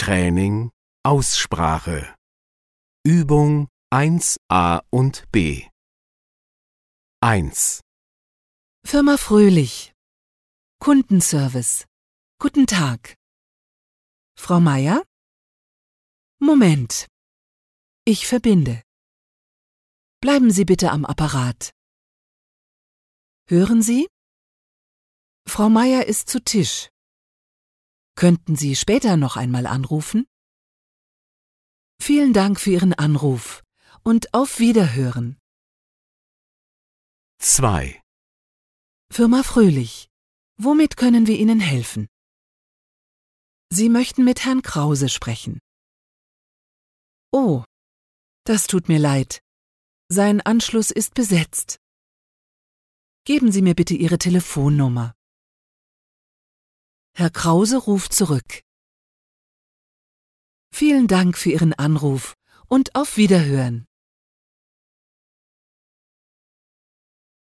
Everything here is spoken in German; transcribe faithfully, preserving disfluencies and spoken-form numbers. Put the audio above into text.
Training Aussprache Übung eins a und b. eins. Firma Fröhlich. Kundenservice. Guten Tag. Frau Meier? Moment. Ich verbinde. Bleiben Sie bitte am Apparat. Hören Sie? Frau Meier ist zu Tisch. Könnten Sie später noch einmal anrufen? Vielen Dank für Ihren Anruf und auf Wiederhören. zwei. Firma Fröhlich. Womit können wir Ihnen helfen? Sie möchten mit Herrn Krause sprechen. Oh, das tut mir leid. Sein Anschluss ist besetzt. Geben Sie mir bitte Ihre Telefonnummer. Herr Krause ruft zurück. Vielen Dank für Ihren Anruf und auf Wiederhören.